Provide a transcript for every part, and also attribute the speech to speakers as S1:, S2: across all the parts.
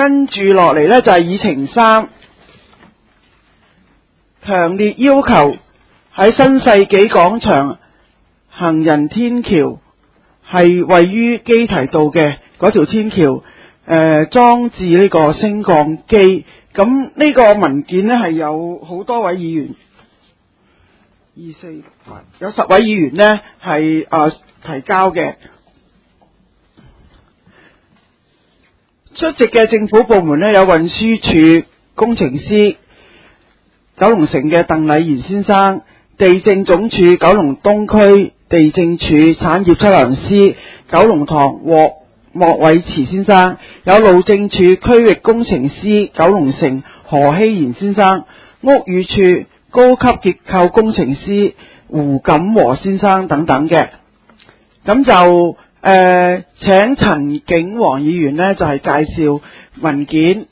S1: 跟住落嚟呢，就係議程3，強烈要求喺新世紀廣場行人天橋，係位於基堤道嘅嗰條天橋，裝置呢個升降機。咁呢個文件呢，係有好多位議員，2、4、6、8，有10位議員呢係提交嘅。出席嘅政府部門呢，有運輸署工程師九龍城嘅鄧禮賢先生，地政總署九龍東區地政處產業測量師九龍塘莫偉慈先生，有路政署區域工程師九龍城何希賢先生，屋宇署高級結構工程師胡錦和先生等等嘅。咁就請陳景黃議員呢，就係介紹文件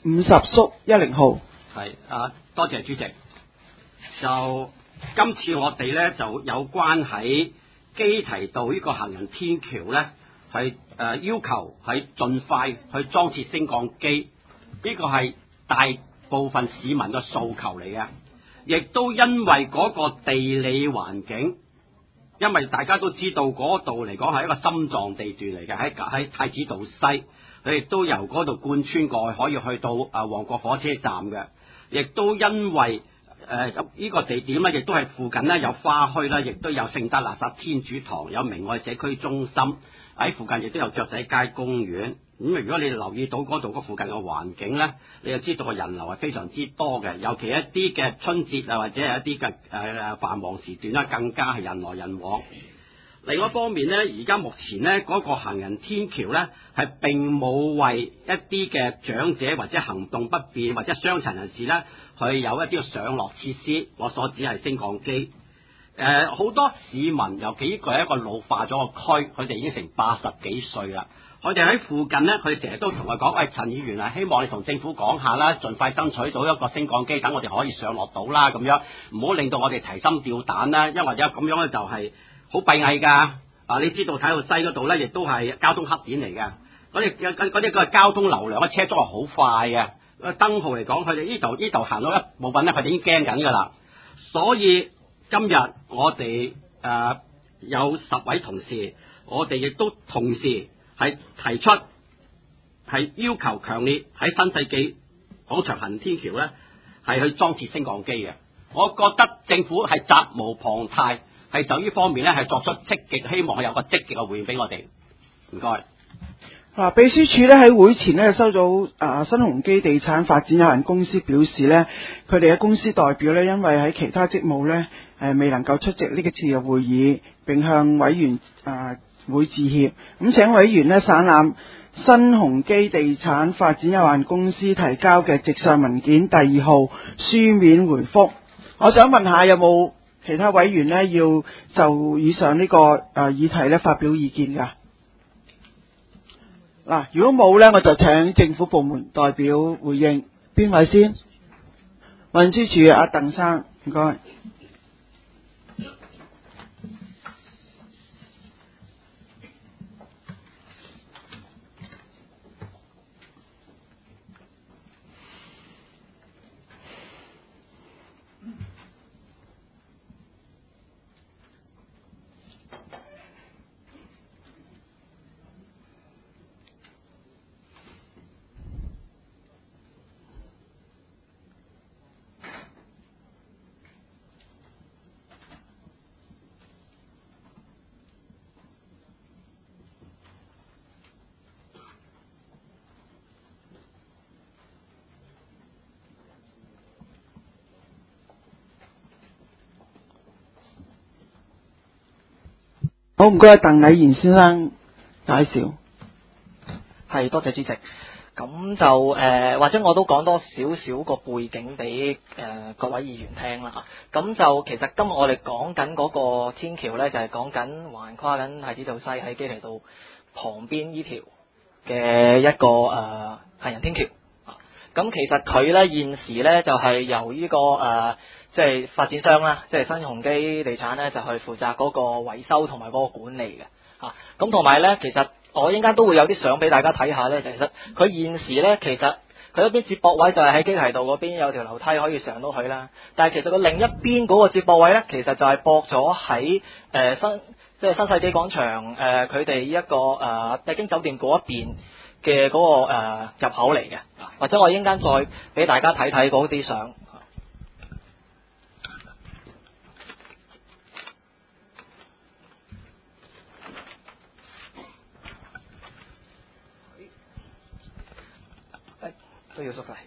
S1: 50/10號。
S2: 係多謝主席。就今次我哋呢，就有關喺基堤道呢個行人天橋呢，係要求係盡快去裝設升降機，呢個係大部分市民嘅訴求嚟嘅，亦都因為嗰個地理環境。因為大家都知道嗰度嚟講係一個心臟地段嚟嘅，喺太子道西，佢亦都由嗰度貫穿過去，可以去到旺角火車站嘅。亦都因為呢個地點咧，亦都係附近呢有花墟啦，亦都有聖德肋撒天主堂，有明愛社區中心，喺附近亦都有雀仔街公園。咁如果你留意到嗰度嗰附近嘅環境呢，你就知道個人流係非常之多嘅，尤其一啲嘅春節啊，或者係一啲嘅繁忙時段啦，更加係人來人往。另外一方面呢，而家目前呢嗰個行人天橋呢，係並冇為一啲嘅長者或者行動不便或者傷殘人士呢，去有一啲嘅上落設施。我所指係升降機。好多市民，尤其呢個係一個老化咗個區，佢哋已經成80幾歲啦。佢哋喺附近呢，佢成日都同佢講：喂，陳議員啊，希望你同政府講下啦，盡快爭取到一個升降機，等我哋可以上落到啦，咁樣唔好令到我哋提心吊膽啦。因為而家咁樣咧就係好閉翳㗎。你知道睇到西嗰度咧，亦都係交通黑點嚟嘅。嗰啲個交通流量嘅車速係好快嘅。燈號嚟講，佢哋呢度行到一部分咧，佢哋已經驚緊㗎啦。所以今日我哋有10位同事，我哋亦都同時係提出係要求強烈喺新世紀廣場行人天橋咧係去裝設升降機嘅。我覺得政府係責無旁貸，係就呢方面咧係作出積極，希望係有個積極嘅回應俾我哋。唔該。
S1: 秘書處咧喺會前咧收到新鴻基地產發展有限公司表示咧，佢哋嘅公司代表咧因為喺其他職務咧未能夠出席呢個次嘅會議，並向委員會致歉。咁請委員咧省覽新鴻基地產發展有限公司提交嘅直上文件第2號書面回覆。我想問下有冇其他委員咧要就以上呢個議題咧發表意見㗎？嗱，如果冇咧，我就請政府部門代表回應。邊位先？運輸署阿鄧生，唔該。好，唔該，鄧禮賢先生介紹。
S3: 係，多謝主席。咁就或者我都講多少少個背景俾各位議員聽啦。咁就其實今日我哋講緊嗰個天橋咧，就係講緊橫跨緊太子道西喺基堤道旁邊呢條嘅一個行人天橋。咁其實佢咧現時咧就係由呢個即係發展商啦，即係新鴻基地產咧，就去負責嗰個維修同埋嗰個管理嘅。咁同埋咧，其實我陣間都會有啲相俾大家睇下咧。其實佢現時咧，其實佢一邊接駁位就係喺基堤道嗰邊有條樓梯可以上到去啦。但係其實佢另一邊嗰個接駁位咧，其實就係駁咗喺新世紀廣場佢哋一個帝京酒店嗰一邊嘅嗰個入口嚟嘅。或者我一陣間再俾大家睇睇嗰啲相。都要縮細。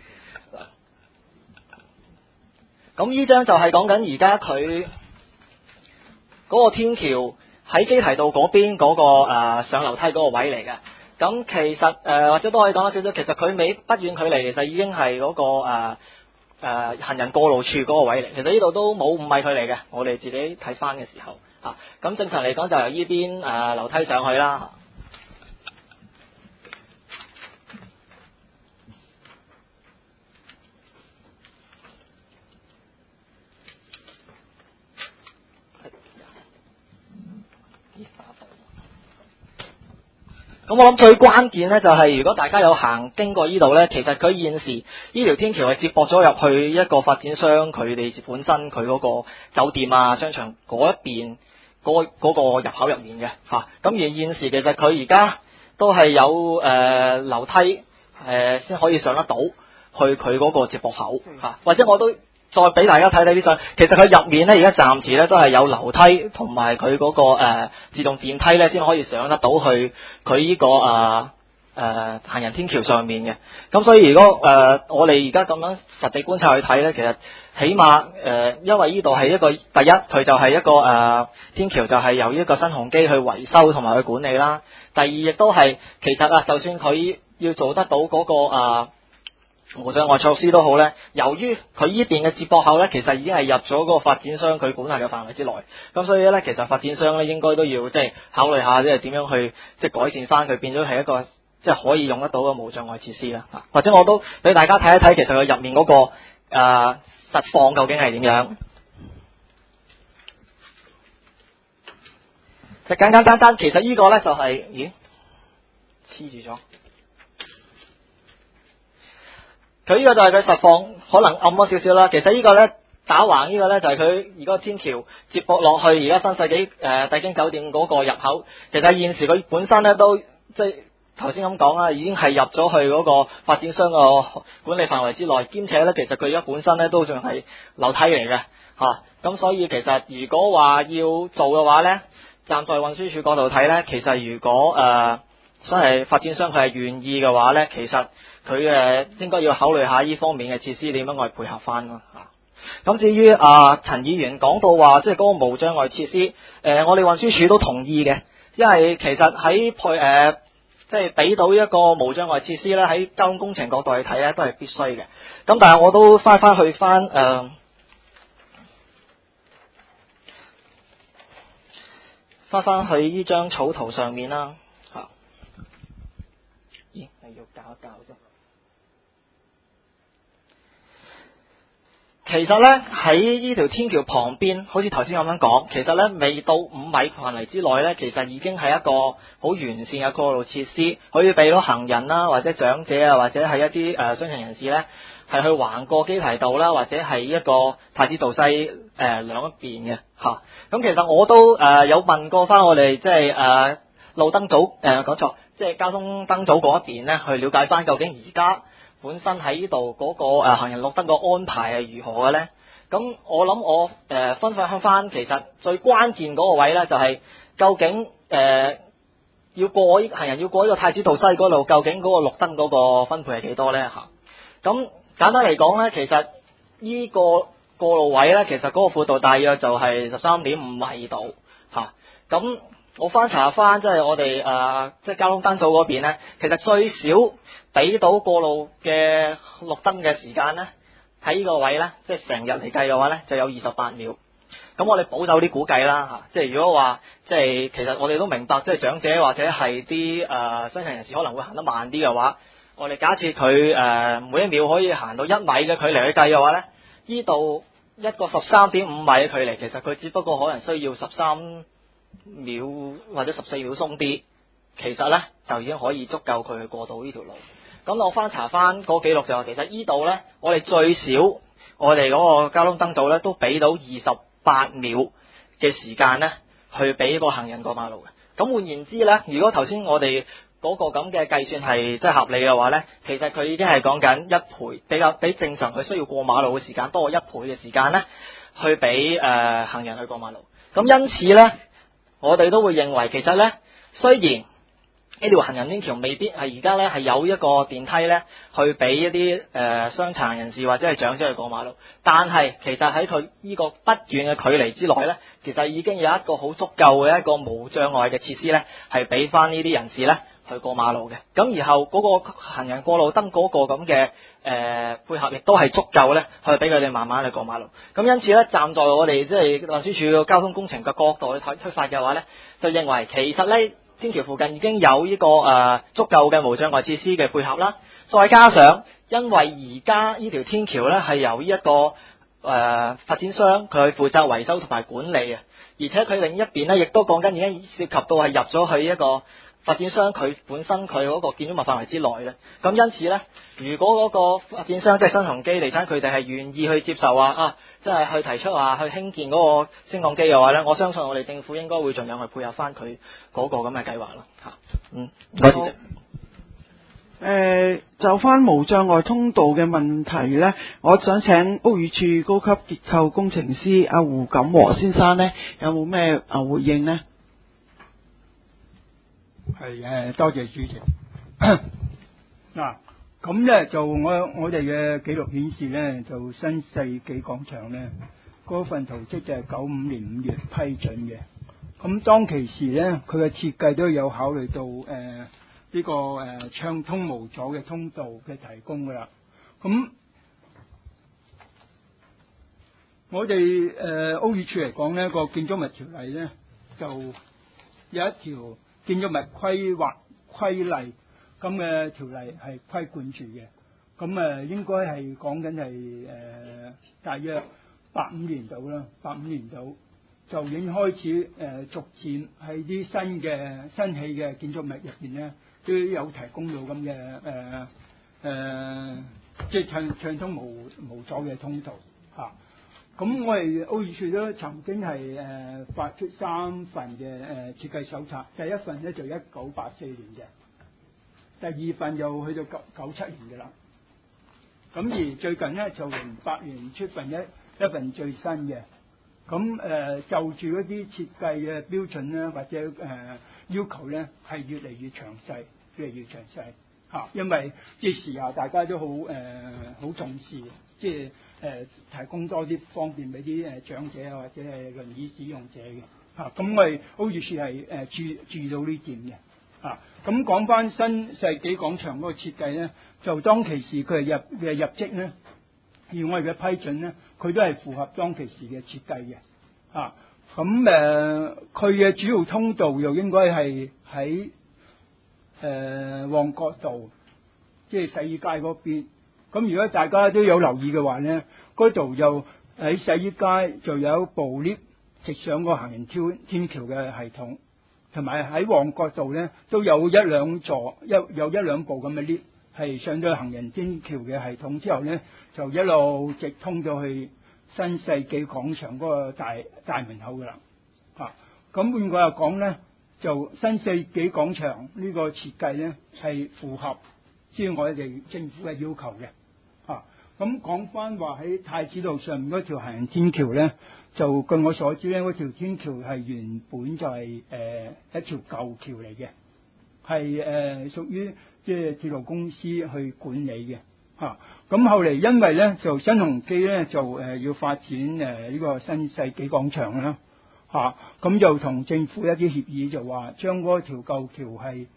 S3: 咁呢張就係講緊而家佢嗰個天橋喺基堤道嗰邊嗰個上樓梯嗰個位嚟嘅。咁其實或者都可以講多少少，其實佢尾不遠距離，其實已經係嗰個行人過路處嗰個位嚟。其實呢度都冇5米距離嘅，我哋自己睇翻嘅時候咁正常嚟講就由呢邊樓梯上去啦。咁我諗最關鍵呢，就係如果大家有經過呢度呢，其實佢現時呢條天橋係接駁咗入去一個發展商佢哋本身佢嗰個酒店商場嗰一邊嗰個入口入面嘅咁而現時其實佢而家都係有樓梯先可以上得到去佢嗰個接駁口或者我都再俾大家睇睇啲相，其實佢入面呢，而家暫時呢都係有樓梯同埋佢嗰個自動電梯呢先可以上得到去佢呢個行人天橋上面嘅。咁所以如果我哋而家咁樣實地觀察去睇呢，其實起碼因為呢度係一個第一，佢就係一個天橋就係由一個新鴻基去維修同埋去管理啦。第二亦都係其實就算佢要做得到嗰個無障礙措施都好呢，由於佢呢邊嘅接駁口呢，其實已經係入咗嗰個發展商佢管轄嘅範圍之內，咁所以呢，其實發展商呢應該都要考慮下，點樣去改善翻佢，變咗係一個可以用得到嘅無障礙設施啦。或者我都俾大家睇一睇，其實佢入面嗰個實況究竟係點樣？就簡單，其實呢個呢就係黐住咗。佢呢個就係佢實況，可能暗咗少少啦。其實呢個呢，打橫呢個呢，就係佢而家天橋接駁落去而家新世紀帝京酒店嗰個入口。其實現時佢本身呢，都頭先咁講啦，已經係入咗去嗰個發展商個管理範圍之內，兼且呢，其實佢而家本身呢，都仲係樓梯嚟嘅咁所以其實如果話要做嘅話呢，站在運輸署角度睇呢，其實如果真係發展商佢係願意嘅話呢，其實佢應該要考慮下呢方面嘅設施點樣去配合翻咯。咁至於陳議員講到話嗰個無障礙設施，我哋運輸署都同意嘅，因為其實喺俾到一個無障礙設施咧，喺交通工程角度去睇咧，都係必須嘅。咁但係我都翻去呢張草圖上面啦。咦，係要搞一搞先。其實呢，喺呢條天橋旁邊，好似頭先咁樣講，其實呢未到5米範圍之內呢，其實已經係一個好完善嘅過路設施，可以俾到行人啦，或者長者啊，或者係一啲傷殘人士呢，係去橫過基堤道啦，或者係一個太子道西兩一邊嘅嚇。咁其實我都有問過翻我哋路燈組講錯，交通燈組嗰一邊呢，去了解翻究竟而家本身喺呢度嗰個行人綠燈個安排係如何嘅呢？咁我諗我分享翻，其實最關鍵嗰個位呢，就係究竟行人要過呢個太子道西嗰度，究竟嗰個綠燈嗰個分配係幾多呢？嚇？咁簡單嚟講呢，其實呢個過路位呢，其實嗰個闊度大約就係13.5米度嚇。咁我翻查翻，我哋交通燈組嗰邊呢，其實最少俾到過路嘅綠燈嘅時間呢，喺呢個位呢，成日嚟計嘅話呢，就有28秒。咁我哋保守啲估計啦嚇，如果話其實我哋都明白，長者或者係啲傷殘人士可能會行得慢啲嘅話，我哋假設佢每一秒可以行到1米嘅距離去計嘅話呢，呢度一個13.5米嘅距離，其實佢只不過可能需要13秒或者14秒鬆啲，其實呢就已經可以足夠佢去過到呢條路。 咁我翻查翻嗰記錄就話，其實呢度咧，我哋最少我哋嗰個交通燈組咧都俾到28秒嘅時間咧，去俾個行人過馬路嘅。咁換言之咧，如果頭先我哋嗰個咁嘅計算係即係合理嘅話咧，其實佢已經係講緊1倍，比正常佢需要過馬路嘅時間多1倍嘅時間咧，去俾行人去過馬路。咁因此咧，我哋都會認為其實咧，雖然呢條行人天橋未必係而家咧係有一個電梯咧去俾一啲傷殘人士或者係長者去過馬路，但係其實喺佢呢個不遠嘅距離之內咧，其實已經有一個好足夠嘅一個無障礙嘅設施咧，係俾翻呢啲人士咧去過馬路嘅。咁然後嗰個行人過路燈嗰個咁嘅配合亦都係足夠咧，去俾佢哋慢慢去過馬路。咁因此咧，站在我哋即係運輸署嘅交通工程嘅角度去推發嘅話咧，就認為其實咧天橋附近已經有呢個足夠嘅無障礙設施嘅配合啦。再加上因為而家呢條天橋咧係由呢一個發展商佢負責維修同埋管理嘅，而且佢另一邊咧亦都講緊已經涉及到係入咗去一個發展商佢本身佢嗰個建築物範圍之內嘅。咁因此咧，如果嗰個發展商即係新鴻基地產佢哋係願意去接受即係去提出話去興建嗰個升降機嘅話咧，我相信我哋政府應該會盡量去配合翻佢嗰個咁嘅計劃咯嚇。唔該主席。
S1: 就翻無障礙通道嘅問題呢，我想請屋宇署高級結構工程師阿胡錦和先生呢，有冇咩回應呢？
S4: 係多謝主席。嗱，咁咧就我哋嘅記錄顯示咧，就新世紀廣場咧嗰份圖則就係95年5月批准嘅。咁當其時咧，佢嘅設計都有考慮到呢個暢通無阻嘅通道嘅提供噶啦。咁我哋屋宇署嚟講呢個建築物條例咧就有一條建築物規劃規例咁嘅條例係規管住嘅。咁應該係講緊係大約85年度啦，85年度就已經開始逐漸喺啲新起嘅建築物入邊咧，都有提供到咁嘅即係暢通無阻嘅通道嚇。咁我哋屋宇署都曾經係發出3份嘅設計手冊，第一份咧就1984年嘅，第二份又去到97年嘅啦。咁而最近咧就08年出一份最新嘅。咁就住一啲設計嘅標準咧，或者要求咧，係越嚟越詳細嚇。因為即係時下大家都好重視，即係提供多啲方便俾啲長者啊，或者係輪椅使用者嘅嚇。咁我哋屋宇署係注意到呢點嘅嚇。咁講翻新世紀廣場嗰個設計咧，就當其時佢係入則咧，而我哋嘅批准咧，佢都係符合當其時嘅設計嘅嚇。咁佢嘅主要通道又應該係喺旺角道，即係洗衣街嗰邊。咁如果大家都有留意嘅話咧，嗰度就喺洗衣街就有一部 lift 直上個行人天橋嘅系統，同埋喺旺角道咧都有一兩部咁嘅 lift 係上咗行人天橋嘅系統之後咧，就一路直通到去新世紀廣場嗰個大門口噶啦嚇。咁換句話講咧，就新世紀廣場呢個設計咧係符合即係我哋政府嘅要求嘅嚇。咁講翻話喺太子道上面嗰條行人天橋咧，就據我所知咧，嗰條天橋係原本就係一條舊橋嚟嘅，係屬於即係鐵路公司去管理嘅嚇。咁後嚟因為咧就新鴻基咧就要發展呢個新世紀廣場啦嚇，咁就同政府一啲協議就話將嗰條舊橋係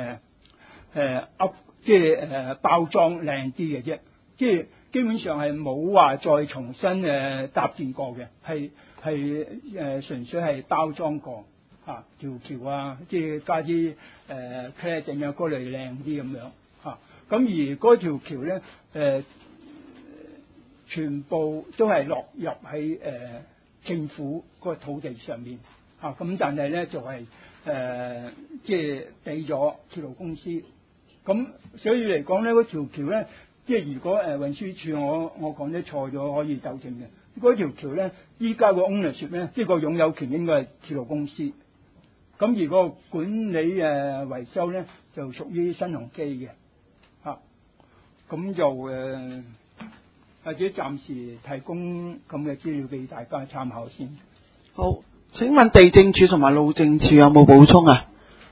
S4: 即係包裝靚啲嘅啫，即係基本上係冇話再重新搭建過嘅，係純粹係包裝過嚇條橋啊，即係加啲cladding啊嗰類靚啲咁樣嚇。咁而嗰條橋咧全部都係落入喺政府嗰個土地上面嚇。咁但係咧就係即係俾咗鐵路公司咁所以嚟講咧，嗰條橋咧，即係如果運輸署我講得錯咗，可以糾正嘅。嗰條橋咧，依家個 ownership 咧，即係個擁有權應該係鐵路公司。咁而個管理維修咧，就屬於新鴻基嘅。咁就或者暫時提供咁嘅資料俾大家參考先。
S1: 好，請問地政處同埋路政處有冇補充啊？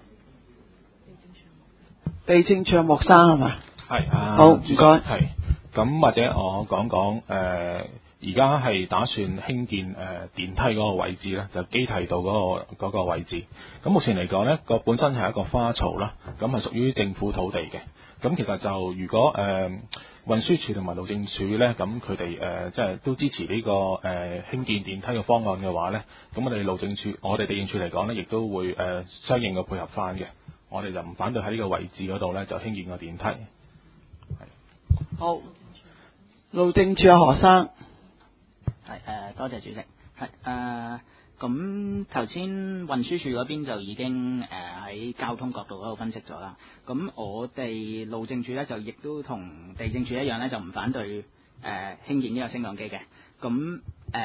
S1: 地政處有莫生係嘛？
S5: 係
S1: 好，唔該。
S5: 係咁，或者我講講而家係打算興建電梯嗰個位置咧，就基堤道嗰個位置。咁目前嚟講咧，個本身係一個花槽啦，咁係屬於政府土地嘅。咁其實就如果運輸署同埋路政署咧，咁佢哋即係都支持呢個興建電梯嘅方案嘅話咧，咁我哋路政署、我哋地政署嚟講咧，亦都會相應嘅配合翻嘅。我哋就唔反對喺呢個位置嗰度咧，就興建個電梯。
S1: 好，路政處有何生？
S6: 係多謝主席。係咁頭先運輸署嗰邊就已經喺交通角度嗰度分析咗啦。咁我哋路政署咧就亦都同地政署一樣咧，就唔反對興建呢個升降機嘅。咁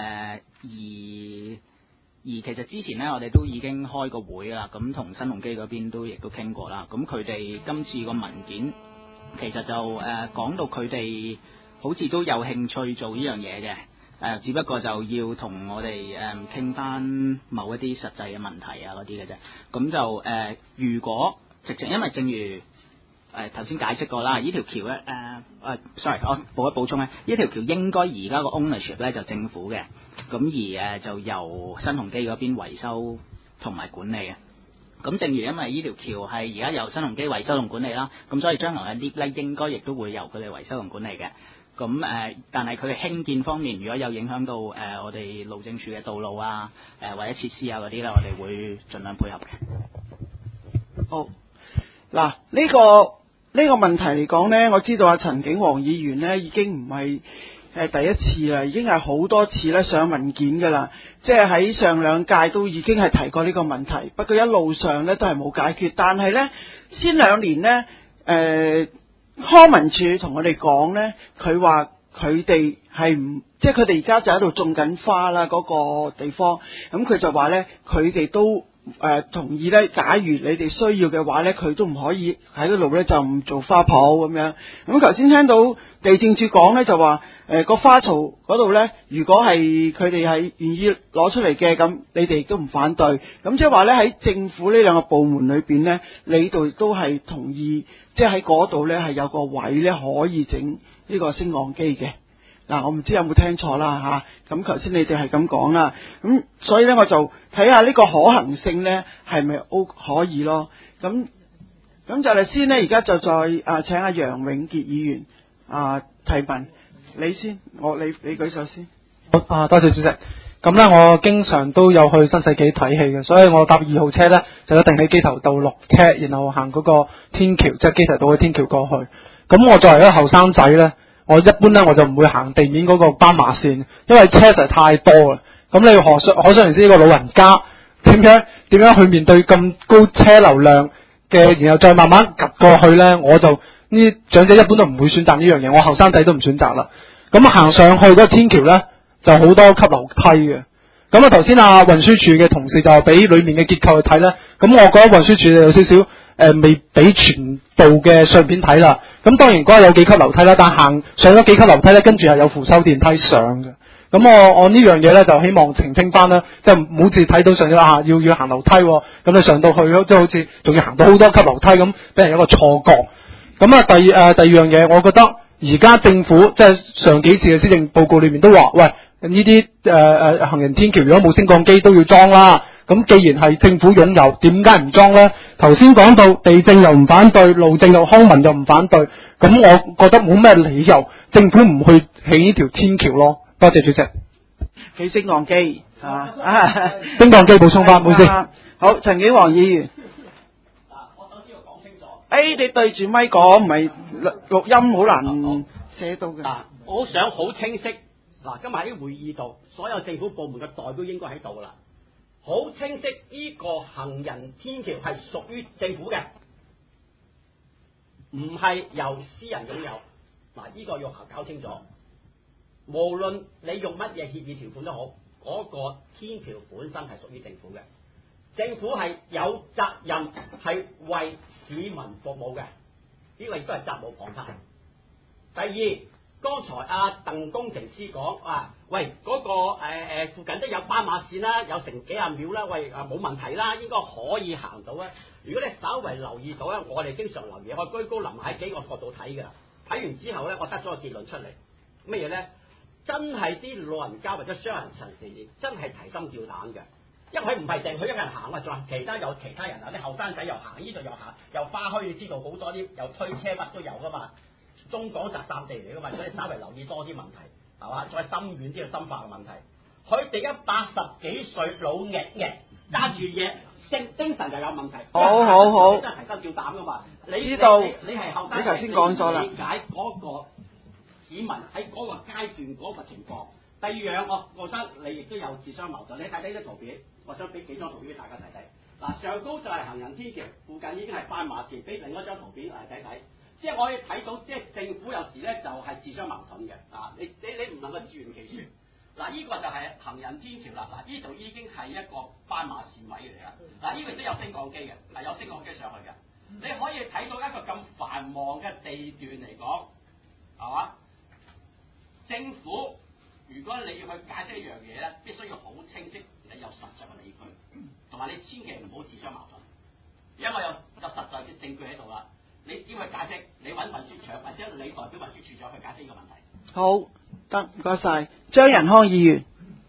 S6: 而其實之前咧，我哋都已經開過會啦，咁同新鴻基嗰邊都亦都傾過啦。咁佢哋今次個文件其實就講到佢哋好似都有興趣做呢樣嘢嘅。只不過就要同我哋傾翻某一啲實際嘅問題啊嗰啲嘅啫。咁就如果直情，因為正如頭先解釋過啦，呢條橋咧sorry，我補充咧，呢條橋應該而家個 ownership 咧就政府嘅，咁而就由新鴻基嗰邊維修同埋管理嘅。咁正如因為呢條橋係而家由新鴻基維修同管理啦，咁所以將來嘅 lift 咧應該亦都會由佢哋維修同管理嘅。咁但係佢哋興建方面，如果有影響到我哋路政署嘅道路啊，或者設施啊嗰啲咧，我哋會盡量配合嘅。
S1: 好，嗱呢個問題嚟講呢，我知道阿陳景煌議員呢已經唔係第一次啦，已經係好多次咧上文件噶啦，即係喺上兩屆都已經係提過呢個問題，不過一路上呢都係冇解決。但係呢，先兩年呢，康文署同我哋講呢，佢話佢哋係唔，即係佢哋而家就喺度種緊花啦，嗰個地方，咁佢就話呢，佢哋都同意呢，假如你哋需要嘅話呢，佢都唔可以喺嗰度呢就唔做花圃咁樣。咁頭先聽到地政處講呢，就話個花槽嗰度呢，如果係佢哋係願意攞出嚟嘅，咁你哋亦都唔反對。咁即係話呢，喺政府呢兩個部門裏邊呢，你哋都係同意，即係喺嗰度呢係有個位呢可以整呢個升降機嘅。嗱，我唔知有冇聽錯啦嚇，咁頭先你哋係咁講啦，咁所以咧我就睇下呢個可行性咧係咪可以咯，咁就嚟先咧，而家就再請阿楊永傑議員提問，你先，你舉手先。
S7: 好多謝主席。咁咧，我經常都有去新世紀睇戲嘅，所以我搭2號車咧就一定喺機頭道落車，然後行嗰個天橋，即係機頭道嘅天橋過去。咁我作為一個後生仔咧，我一般咧我就唔會行地面嗰個斑馬線，因為車實在太多啦。咁你可想而知，呢個老人家點樣去面對咁高車流量嘅，然後再慢慢趌過去咧，我就呢啲長者一般都唔會選擇呢樣嘢，我後生仔都唔選擇啦。咁行上去嗰個天橋咧，就好多級樓梯嘅。咁啊頭先運輸署嘅同事就俾裏面嘅結構去睇咧，咁我覺得運輸署有少少未俾全部嘅相片睇啦。咁當然嗰日有幾級樓梯啦，但行上咗幾級樓梯咧，跟住係有扶手電梯上嘅。咁我呢樣嘢咧就希望澄清翻啦，即係唔好似睇到上咗要行樓梯，咁你上到去即係好似仲要行到好多級樓梯咁，俾人有一個錯覺。咁第二樣嘢，我覺得而家政府即係上幾次嘅施政報告裏面都話，喂，呢啲行人天橋如果冇升降機都要裝啦。咁既然係政府擁有，點解唔裝呢？頭先講到地政又唔反對，路政又康文又唔反對，咁我覺得冇咩理由政府唔去起呢條天橋咯。多謝主席。
S1: 起升降機
S7: 升降機補充翻，唔好意思。
S1: 好，陳景煌議員。
S2: 我首先要講清楚。
S1: 你對住咪講，唔係錄音好難寫到嘅。
S2: 我想好清晰。今日喺會議度，所有政府部門嘅代表應該喺度啦。好清晰，呢個行人天橋係屬於政府嘅。 唔係由私人擁有。嗱，呢個要搞清楚。無論你用乜嘢協議條款都好，嗰個天橋本身係屬於政府嘅，政府係有責任係為市民服務嘅，呢個亦都係責無旁貸。第二，剛才阿鄧工程師講喂嗰個附近都有斑馬線啦，有成幾廿秒啦，喂冇問題啦，應該可以行到啊！如果你稍為留意到咧，我哋經常留意，我居高臨下喺幾個角度睇㗎，睇完之後咧，我得咗個結論出嚟，乜嘢咧？真係啲老人家或者傷人陳士真係提心吊膽嘅，因為佢唔係淨佢一個人行啊，仲有其他人啊，啲後生仔又行呢度又行，又花墟，你知道好多啲又推車乜都有噶嘛，中港集散地嚟噶嘛，所以稍微留意多啲問題係嘛，再深遠啲嘅深化嘅問題。佢哋而家80幾歲老奕奕揸住嘢，精神又有問題。
S1: 好，
S2: 真係提心吊膽噶嘛？你係後生，
S1: 你頭先講咗啦，
S2: 理解嗰個市民喺嗰個階段嗰個情況。第二樣，我覺得你亦都有自相矛盾。你睇睇啲圖片，我想俾幾張圖片俾大家睇睇。嗱，上高就係行人天橋，附近已經係斑馬線。俾另一張圖片嚟睇睇，即係我可以睇到，即係政府有時咧就係自相矛盾嘅。你唔能夠自圓其說。嗱，呢個就係行人天橋啦。嗱，呢度已經係一個斑馬線位嚟啦。嗱，呢個都有升降機嘅，係有升降機上去嘅。你可以睇到一個咁繁忙嘅地段嚟講，係嘛？政府如果你要去解釋一樣嘢咧，必須要好清晰，你有實在嘅理據，同埋你千祈唔好自相矛盾，因為有實在嘅證據喺度啦。你點去解釋？你揾運輸長或者你代表運輸處長去解釋呢個問題。
S1: 好，得，唔該晒，張仁康議員。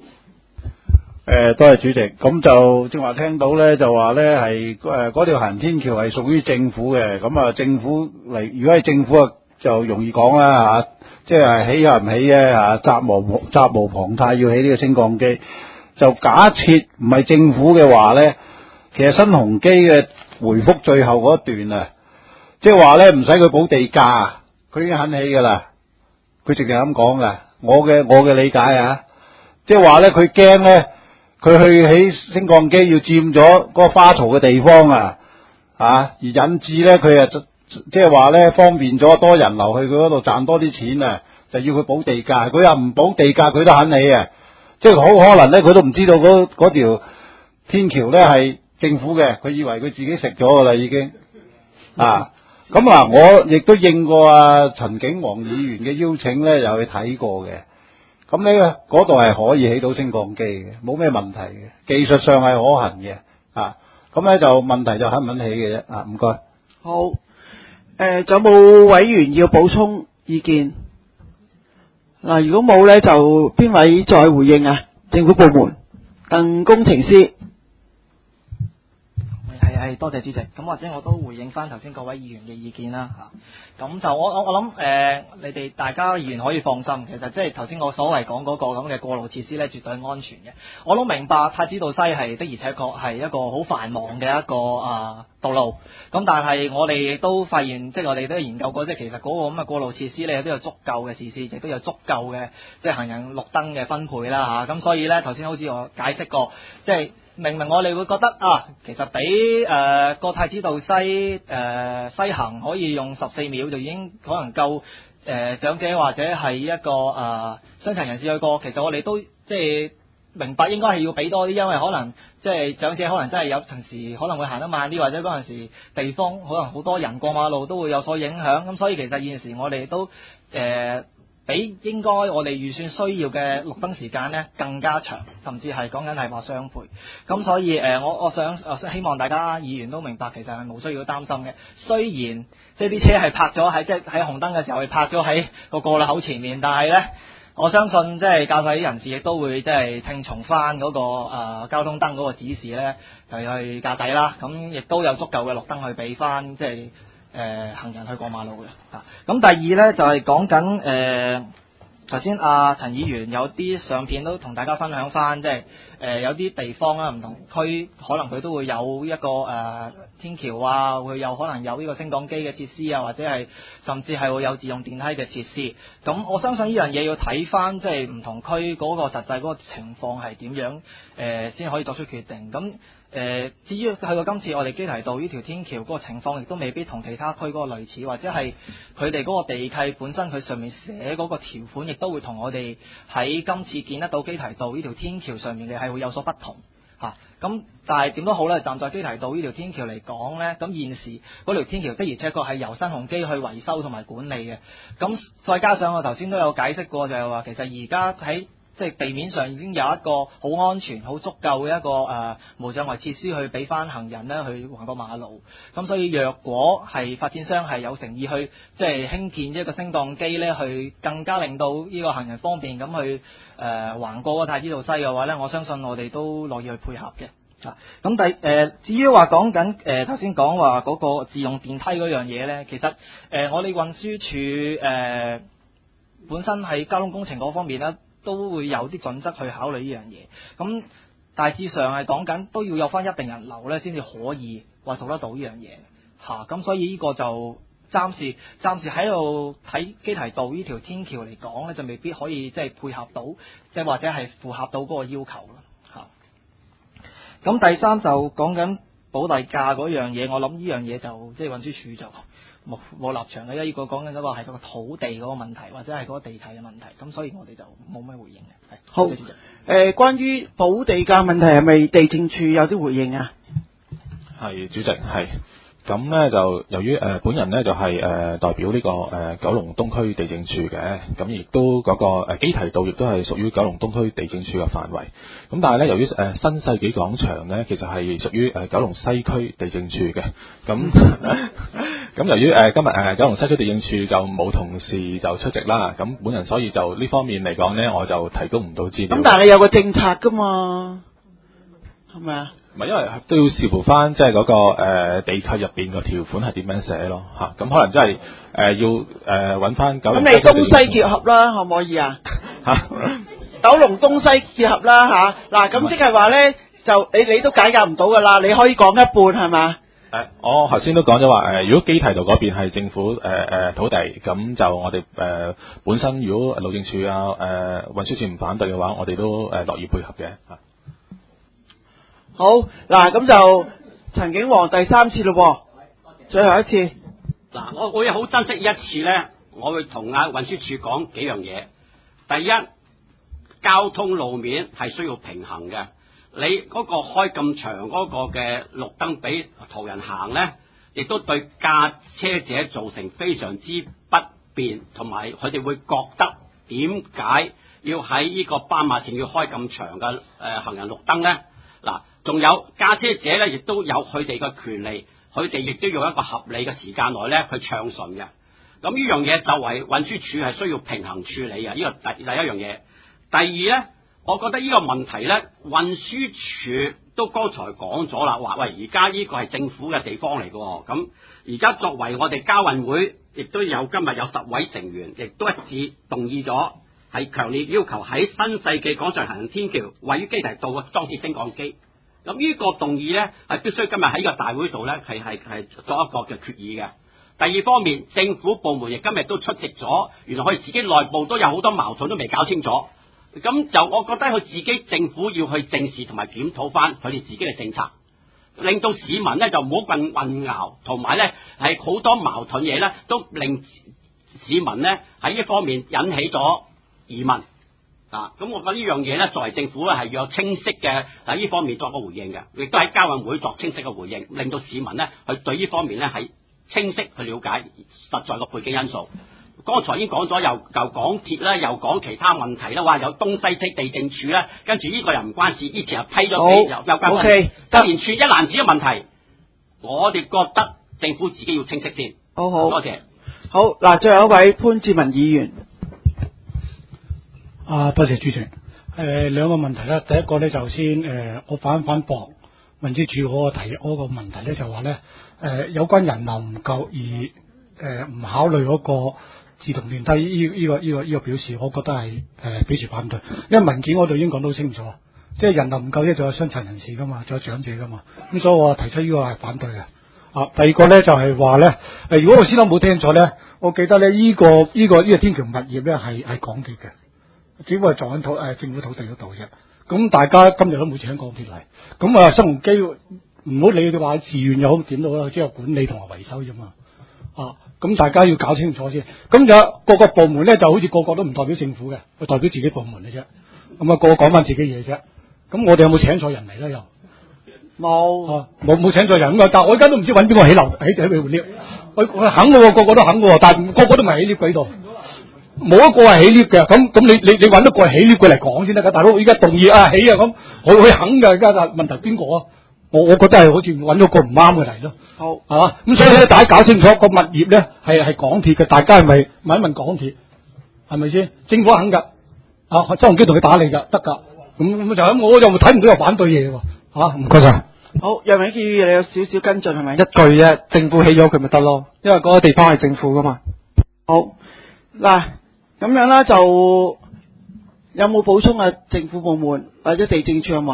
S8: 多謝主席。咁就正話聽到咧，就話咧係嗰條行人天橋係屬於政府嘅。咁啊，政府嚟，如果係政府啊，就容易講啦嚇。即係起又唔起咧嚇，責無旁貸要起呢個升降機。就假設唔係政府嘅話咧，其實新鴻基嘅回覆最後嗰一段啊，即係話咧唔使佢補地價，佢已經肯起㗎啦。佢直情咁講㗎。我嘅理解啊，即係話咧佢驚咧，佢去起升降機要佔咗嗰個花槽嘅地方啊，而引致咧佢啊。即係話咧，方便咗多人流去佢嗰度賺多啲錢啊，就要佢補地價。佢又唔補地價，佢都肯起啊！即係好可能咧，佢都唔知道嗰條天橋咧係政府嘅，佢以為佢自己食咗噶啦已經。咁我亦都應過陳景煌議員嘅邀請咧，又去睇過嘅。咁呢嗰度係可以起到升降機嘅，冇咩問題嘅，技術上係可行嘅。咁咧就問題就肯唔肯起嘅啫。唔該。
S1: 好。仲有冇委員要補充意見？嗱，如果冇咧，就邊位再回應啊？政府部門，鄧工程師。
S3: 係多謝主席。咁或者我都回應翻頭先各位議員嘅意見啦嚇。咁就我諗你哋大家議員可以放心，其實即係頭先我所謂講嗰個咁嘅過路設施咧，絕對安全嘅。我都明白太子道西係的而且確係一個好繁忙嘅一個道路。咁但係我哋亦都發現，即係我哋都研究過，即係其實嗰個咁嘅過路設施咧都有足夠嘅設施，亦都有足夠嘅即係行人綠燈嘅分配啦嚇。咁所以咧頭先好似我解釋過，即係。明明我哋會覺得其實比個太子道西西行可以用14秒就已經可能夠長者或者係一個傷殘人士去過。其實我哋都即係明白應該係要俾多啲，因為可能即係長者可能真係有陣時可能會行得慢啲，或者嗰陣時地方可能好多人過馬路都會有所影響。咁所以其實現時我哋都比應該我哋預算需要嘅綠燈時間咧更加長，甚至係講緊係話雙倍。咁所以我想希望大家議員都明白，其實係冇需要擔心嘅。雖然即係啲車係泊咗喺即係喺紅燈嘅時候係泊咗喺個過路口前面，但係咧我相信即係駕駛人士亦都會即係聽從翻嗰個交通燈嗰個指示咧，就去駕駛啦。咁亦都有足夠嘅綠燈去俾翻即係。行人去過馬路嘅。咁第二咧就係講緊頭先陳議員有啲相片都同大家分享翻，即係有啲地方啦，唔同區可能佢都會有一個天橋啊，會有可能有呢個升降機嘅設施啊，或者係甚至係會有自動電梯嘅設施。咁我相信呢樣嘢要睇翻即係唔同區嗰個實際嗰個情況係點樣先可以作出決定。咁至於去到今次我哋基提道呢條天橋嗰個情況，亦都未必同其他區嗰個類似，或者係佢哋嗰個地契本身佢上面寫嗰個條款，亦都會同我哋喺今次見得到基提道呢條天橋上面嘅係會有所不同嚇。咁但係點都好咧，站在基提道呢條天橋嚟講咧，咁現時嗰條天橋的而且確係由新鴻基去維修同埋管理嘅。咁再加上我頭先都有解釋過，就係話其實而家喺即係地面上已經有一個好安全、好足夠嘅一個無障礙設施去俾翻行人咧去橫過馬路。咁所以若果係發展商係有誠意去即係興建一個升降機咧，去更加令到呢個行人方便咁去橫過個太子道西嘅話咧，我相信我哋都樂意去配合嘅。咁至於話講緊頭先講話嗰個自用電梯嗰樣嘢咧，其實我哋運輸署本身喺交通工程嗰方面咧，都會有啲準則去考慮呢樣嘢。咁大致上係講緊都要有翻一定人流咧，先至可以話做得到呢樣嘢嚇。咁所以呢個就暫時喺度睇基提道呢條天橋嚟講咧，就未必可以即係配合到，即係或者係符合到嗰個要求咯嚇。咁第三就講緊補地價嗰樣嘢，我諗呢樣嘢就即係運輸署就冇立場嘅，因為呢個講緊嗰個係個土地嗰個問題，或者係嗰個地契嘅問題，咁所以我哋就冇咩回應嘅。
S1: 好，關於補地價問題係咪地政處有啲回應啊？
S5: 係主席係。咁呢就由於本人呢就係代表呢個九龍東區地政處嘅，咁亦都嗰個基提道亦都係屬於九龍東區地政處嘅範圍。咁但係呢，由於新世紀廣場呢其實係屬於九龍西區地政處嘅，咁由於今日九龍西區地政處就冇同事就出席啦，咁本人所以就呢方面嚟講呢，我就提供唔到資料。
S1: 咁但係你有個政策㗎嘛，係咪啊？
S5: 唔係，因為都要視乎翻即係嗰個地契入邊個條款係點樣寫咯嚇，咁可能真係要揾翻九龍。咁你東西結合啦，可唔可以啊？嚇，
S1: 九龍東西結合啦嚇，嗱咁即係話咧，就你都解答唔到㗎啦，你可以講一半係嘛？
S5: 我頭先都講咗話如果基提道嗰邊係政府土地，咁就我哋本身如果路政署啊運輸署唔反對嘅話，我哋都樂意配合嘅嚇。
S1: 好嗱，咁就陳景煌第三次咯，最後一次。
S2: 嗱，我會好珍惜一次咧，我會同運輸署講幾樣嘢。第一，交通路面係需要平衡嘅。你嗰個開咁長嗰個嘅綠燈俾途人行咧，亦都對駕車者造成非常之不便，同埋佢哋會覺得點解要喺呢個斑馬線要開咁長嘅行人綠燈咧？嗱。仲有駕車者咧，亦都有佢哋嘅權利，佢哋亦都要一個合理嘅時間內咧去暢順嘅。咁呢樣嘢就係運輸署係需要平衡處理嘅，呢個第一樣嘢。第二咧，我覺得呢個問題咧，運輸署都剛才講咗啦，話喂，而家呢個係政府嘅地方嚟嘅，咁而家作為我哋交運會，亦都有今日有10位成員，亦都一致動議咗，係強烈要求喺新世紀廣場行人天橋位於基提道嘅裝設升降機。咁呢個動議咧係必須今日喺個大會度咧係作一個嘅決議嘅。第二方面，政府部門亦今日都出席咗，原來佢自己內部都有好多矛盾都未搞清楚。咁就我覺得佢自己政府要去正視同埋檢討翻佢哋自己嘅政策，令到市民咧就唔好混淆，同埋咧係好多矛盾嘢咧都令市民咧喺呢方面引起咗疑問。咁我覺得呢樣嘢咧，作為政府咧係要有清晰嘅喺呢方面作個回應嘅，亦都喺交運會作清晰嘅回應，令到市民咧去對呢方面咧係清晰去了解實在個背景因素。剛才已經講咗，又港鐵啦，又講其他問題啦，話有東西區地政處啦，跟住呢個又唔關事，以前又批咗俾有關問題，一連串一籃子嘅問題，我哋覺得政府自己要清晰先。
S1: 好，
S2: 多謝。
S1: 好嗱，最後一位潘志文議員。
S9: 多謝主席。兩個問題啦，第一個咧就先我反駁運輸署嗰個問題咧，就話咧有關人流唔夠而唔考慮嗰個自動電梯呢個表示，我覺得係表示反對，因為文件嗰度已經講到清楚，即係人流唔夠咧，仲有傷殘人士噶嘛，仲有長者噶嘛，咁所以我提出呢個係反對嘅。第二個咧就係話咧，如果我先都冇聽錯咧，我記得咧呢個天橋物業咧係港鐵嘅。只不過係撞喺政府土地嗰度啫， 咁大家今日都冇請港鐵嚟，咁啊新鴻基唔好理你話自願又好點都好啦，只係管理同埋維修啫嘛。咁大家要搞清楚先。咁有各個部門咧就好似個個都唔代表政府嘅，佢代表自己部門嘅啫。咁啊個個講翻自己嘢啫。咁我哋有冇請錯人嚟咧？又冇請錯人咁啊！但係我而家都唔知揾邊個起樓起佢 lift。佢肯嘅喎，個個都肯嘅喎，但係個個都唔係起 lift 喺度。冇一個係起 lift 嘅，咁你揾一個係起 lift 嘅嚟講先得㗎，大佬！依家動議起啊咁，我會肯㗎，而家但係問題邊個啊？我覺得係好似揾咗個唔啱嘅嚟咯。
S1: 好
S9: 係嘛？咁所以咧，大家搞清楚個物業咧係港鐵嘅，大家係咪問一問港鐵係咪先？政府肯㗎，周鴻基同佢打理㗎，得㗎。咁就咁，我又睇唔到有反對嘢喎。唔該晒。
S1: 好，楊永杰議員你有少少跟進係咪？
S7: 一句啫，政府起咗佢咪得咯，因為嗰個地方係政府噶嘛。
S1: 好，嗱咁樣啦，就有冇補充啊？政府部門或者地政處有冇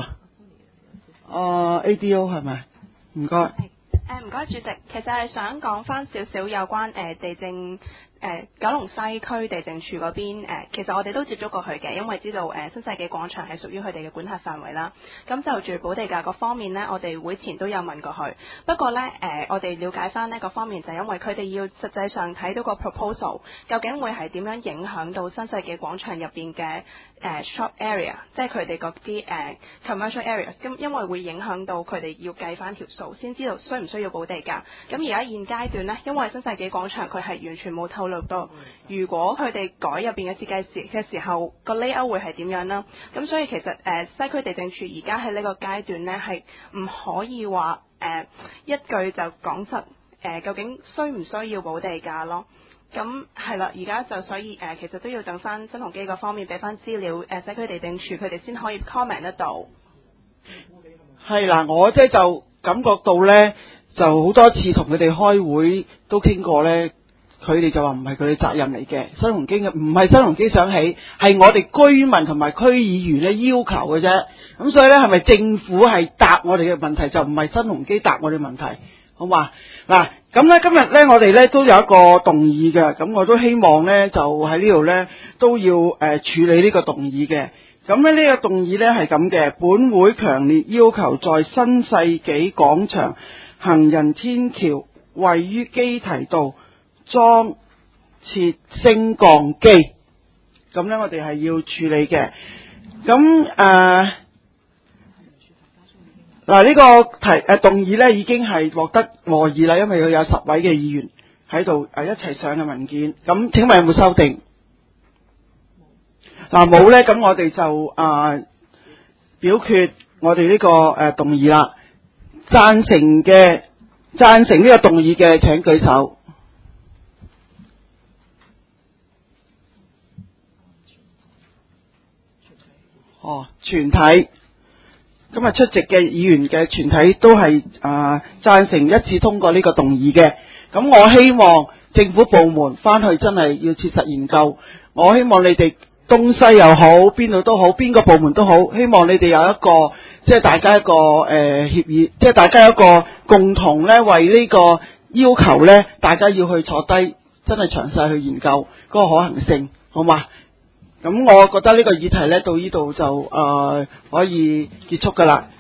S1: ？ADO 係咪？唔該。
S10: 唔該，主席，其實係想講翻少少有關地政九龍西區地政處嗰邊其實我哋都接觸過佢嘅，因為知道新世紀廣場係屬於佢哋嘅管轄範圍啦。咁就住補地價嗰方面呢，我哋會前都有問過佢。不過呢，我哋了解翻呢個方面就係因為佢哋要實際上睇到個 proposal 究竟會係點樣影響到新世紀廣場入邊嘅shop area， 即係佢哋嗰啲commercial areas。咁因為會影響到佢哋要計翻條數，先知道需唔需要補地價。咁而家現階段呢，因為新世紀廣場佢係完全冇透露到，如果佢哋改入邊嘅設計嘅時候，個 layout 會係點樣啦？咁所以其實西區地政處而家喺呢個階段呢，係唔可以話一句就講實究竟需唔需要補地價咯？咁係啦，而家就所以其實都要等翻新鴻基嗰方面俾翻資料西區地政處佢哋先可以 comment 得到。
S1: 係啦，我即係就感覺到呢，就好多次同佢哋開會都傾過呢。佢哋就話唔係佢哋責任嚟嘅，新鴻基嘅唔係新鴻基想起，係我哋居民同埋區議員咧要求嘅啫。咁所以咧，係咪政府係答我哋嘅問題，就唔係新鴻基答我哋問題，好嘛？嗱，咁咧今日咧我哋咧都有一個動議嘅，咁我都希望咧就喺呢度咧都要處理呢個動議嘅。咁咧呢個動議咧係咁嘅，本會強烈要求在新世紀廣場行人天橋位於基堤道裝設升降機，咁咧我哋係要處理嘅。咁嗱呢個動議咧已經係獲得和議啦，因為佢有10位嘅議員喺度一齊上嘅文件。咁請問有冇修訂？嗱冇咧，咁我哋就表決我哋呢個動議啦。贊成呢個動議嘅請舉手。全體今日出席嘅議員嘅全體都係贊成一致通過呢個動議嘅。咁我希望政府部門翻去真係要切實研究。我希望你哋東西又好，邊度都好，邊個部門都好，希望你哋有一個即係大家一個協議，即係大家有一個共同咧為呢個要求咧，大家要去坐低真係詳細去研究嗰個可行性，好嘛？咁我覺得呢個議題咧到呢度就可以結束㗎啦。